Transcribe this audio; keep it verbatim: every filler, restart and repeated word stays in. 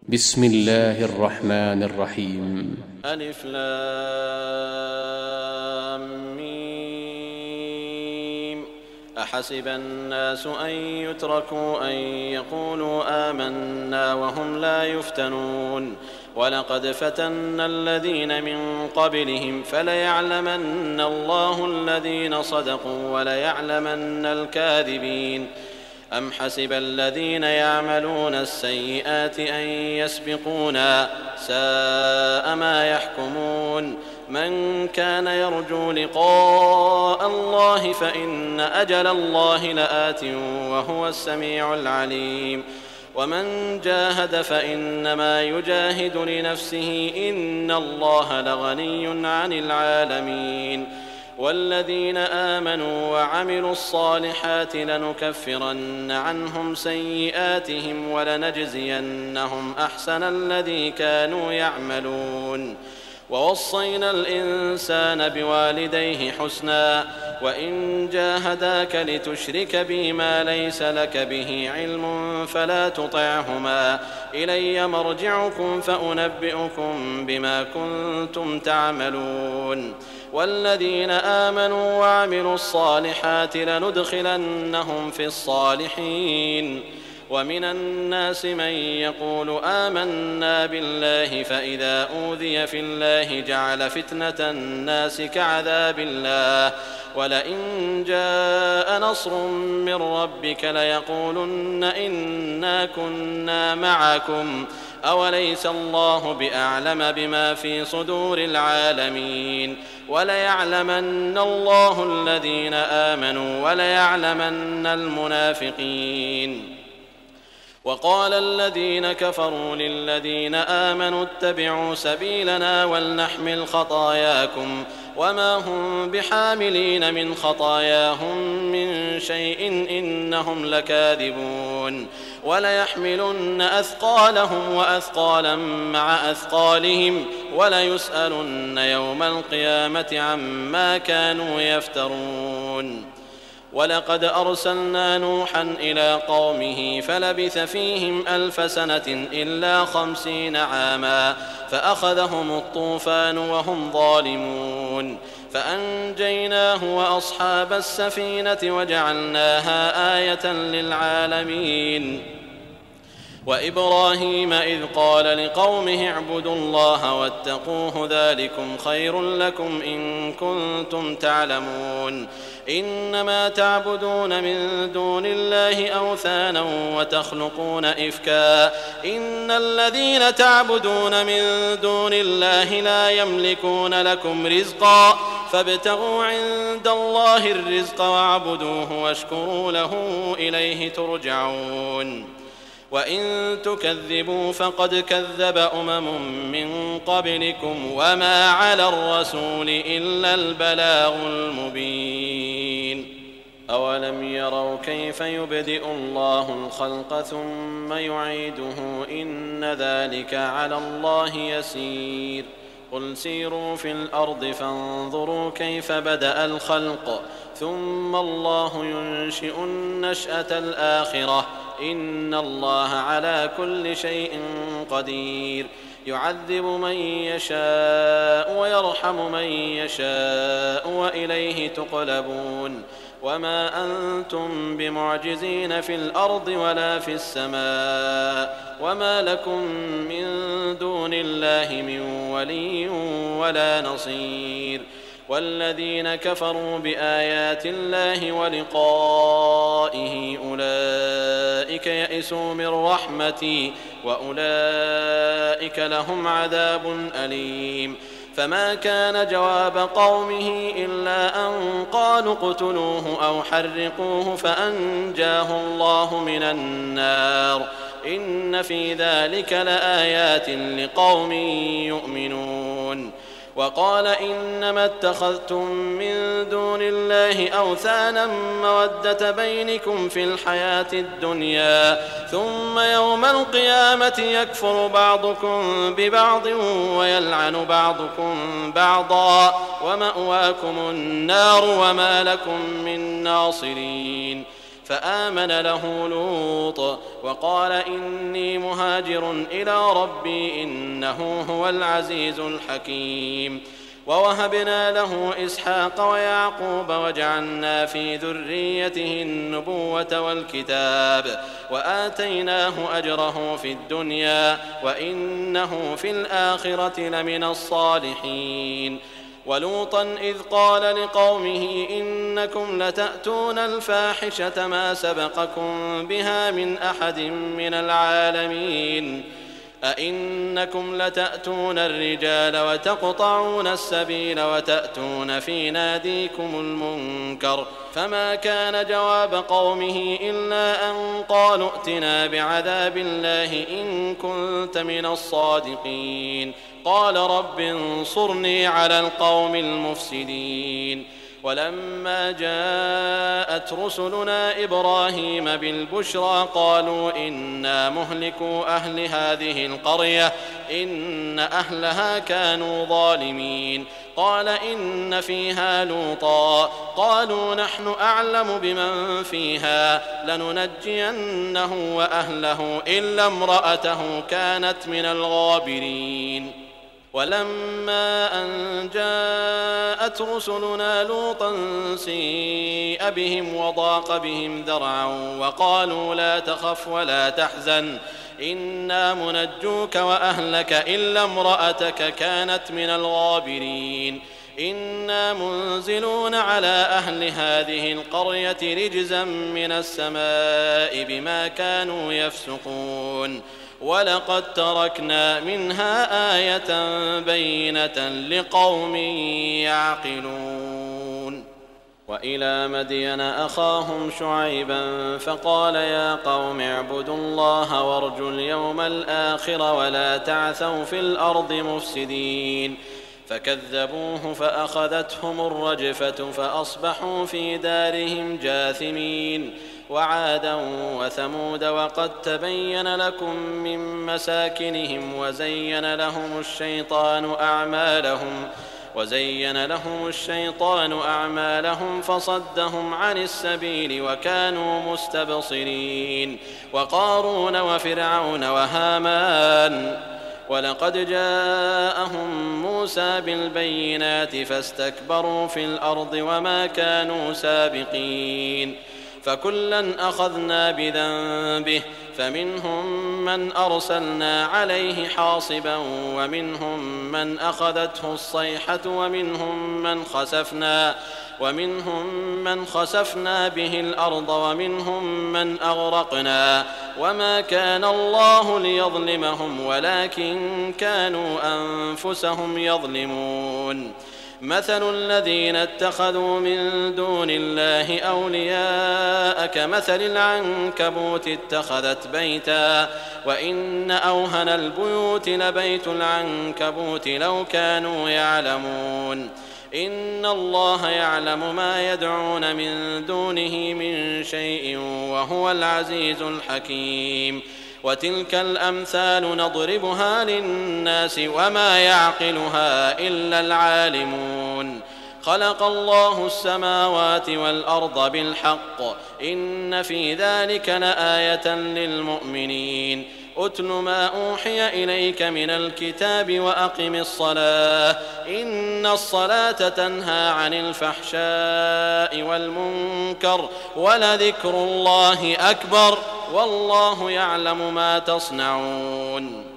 بسم الله الرحمن الرحيم. ألف لام ميم. أحسب الناس أن يتركوا أن يقولوا آمنا وهم لا يفتنون ولقد فتنا الذين من قبلهم فليعلمن الله الذين صدقوا وليعلمن الكاذبين. أم حسب الذين يعملون السيئات أن يسبقونا ساء ما يحكمون. من كان يرجو لقاء الله فإن أجل الله لآت وهو السميع العليم. ومن جاهد فإنما يجاهد لنفسه إن الله لغني عن العالمين. والذين آمنوا وعملوا الصالحات لنكفرن عنهم سيئاتهم ولنجزينهم أحسن الذي كانوا يعملون. ووصينا الإنسان بوالديه حسنا وإن جاهداك لتشرك بي ما ليس لك به علم فلا تطعهما إلي مرجعكم فأنبئكم بما كنتم تعملون. والذين آمنوا وعملوا الصالحات لندخلنهم في الصالحين. ومن الناس من يقول آمنا بالله فإذا أوذي في الله جعل فتنة الناس كعذاب الله ولئن جاء نصر من ربك ليقولن إنا كنا معكم أوليس الله بأعلم بما في صدور العالمين. وليعلمن الله الذين آمنوا وليعلمن المنافقين. وقال الذين كفروا للذين آمنوا اتبعوا سبيلنا ولنحمل خطاياكم وما هم بحاملين من خطاياهم من شيء إنهم لكاذبون. وليحملن أثقالهم وأثقالا مع أثقالهم وليسألن يوم القيامة عما كانوا يفترون. ولقد أرسلنا نوحا إلى قومه فلبث فيهم ألف سنة إلا خمسين عاما فأخذهم الطوفان وهم ظالمون فأنجيناه وأصحاب السفينة وجعلناها آية للعالمين. وإبراهيم إذ قال لقومه اعبدوا الله واتقوه ذلكم خير لكم إن كنتم تعلمون. إنما تعبدون من دون الله أوثانا وتخلقون إفكا إن الذين تعبدون من دون الله لا يملكون لكم رزقا فابتغوا عند الله الرزق واعبدوه واشكروا له إليه ترجعون. وإن تكذبوا فقد كذب أمم من قبلكم وما على الرسول إلا البلاغ المبين. أولم يروا كيف يبدئ الله الخلق ثم يعيده إن ذلك على الله يسير. قل سيروا في الأرض فانظروا كيف بدأ الخلق ثم الله ينشئ النشأة الآخرة إن الله على كل شيء قدير. يعذب من يشاء ويرحم من يشاء وإليه تقلبون. وما أنتم بمعجزين في الأرض ولا في السماء وما لكم من دون الله من ولي ولا نصير. والذين كفروا بآيات الله ولقائه أولئك يئسوا من رحمتي وأولئك لهم عذاب أليم. فما كان جواب قومه إلا أن قالوا اقتلوه أو حرقوه فأنجاه الله من النار إن في ذلك لآيات لقوم يؤمنون. وقال إنما اتخذتم من دون الله أوثانا مودة بينكم في الحياة الدنيا ثم يوم القيامة يكفر بعضكم ببعض ويلعن بعضكم بعضا ومأواكم النار وما لكم من ناصرين. فآمن له لوط وقال إني مهاجر إلى ربي إنه هو العزيز الحكيم. ووهبنا له إسحاق ويعقوب وجعلنا في ذريته النبوة والكتاب وآتيناه أجره في الدنيا وإنه في الآخرة لمن الصالحين. ولوطا إذ قال لقومه إنكم لتأتون الفاحشة ما سبقكم بها من أحد من العالمين أئنكم لتأتون الرجال وتقطعون السبيل وتأتون في ناديكم المنكر. فما كان جواب قومه إلا أن قالوا ائتنا بعذاب الله إن كنت من الصادقين. قال رب انصرني على القوم المفسدين. ولما جاءت رسلنا إبراهيم بالبشرى قالوا إنا مهلكو أهل هذه القرية إن أهلها كانوا ظالمين. قال إن فيها لوطا قالوا نحن أعلم بمن فيها لننجينه وأهله إلا امرأته كانت من الغابرين. ولما أن جاءت رسلنا لوطا سيء بهم وضاق بهم ذرعا وقالوا لا تخف ولا تحزن إنا منجوك وأهلك إلا امرأتك كانت من الغابرين. إنا منزلون على أهل هذه القرية رجزا من السماء بما كانوا يفسقون. ولقد تركنا منها آية بينة لقوم يعقلون. وإلى مدين أخاهم شعيبا فقال يا قوم اعبدوا الله وارجوا اليوم الآخر ولا تعثوا في الأرض مفسدين. فكذبوه فأخذتهم الرجفة فأصبحوا في دارهم جاثمين. وعادا وثمود وقد تبين لكم من مساكنهم وزين لهم الشيطان أعمالهم وزين لهم الشيطان أعمالهم فصدهم عن السبيل وكانوا مستبصرين. وقارون وفرعون وهامان ولقد جاءهم موسى بالبينات فاستكبروا في الأرض وما كانوا سابقين. فكلا أخذنا بذنبه فمنهم من أرسلنا عليه حاصبا ومنهم من أخذته الصيحة ومنهم من خسفنا ومنهم من خسفنا به الأرض ومنهم من أغرقنا وما كان الله ليظلمهم ولكن كانوا أنفسهم يظلمون. مثل الذين اتخذوا من دون الله أولياء كمثل العنكبوت اتخذت بيتا وإن أوهن البيوت لبيت العنكبوت لو كانوا يعلمون. إن الله يعلم ما يدعون من دونه من شيء وهو العزيز الحكيم. وتلك الأمثال نضربها للناس وما يعقلها إلا العالمون. خلق الله السماوات والأرض بالحق إن في ذلك لآية للمؤمنين. أتل ما أوحي إليك من الكتاب وأقم الصلاة إن الصلاة تنهى عن الفحشاء والمنكر ولذكر الله أكبر والله يعلم ما تصنعون.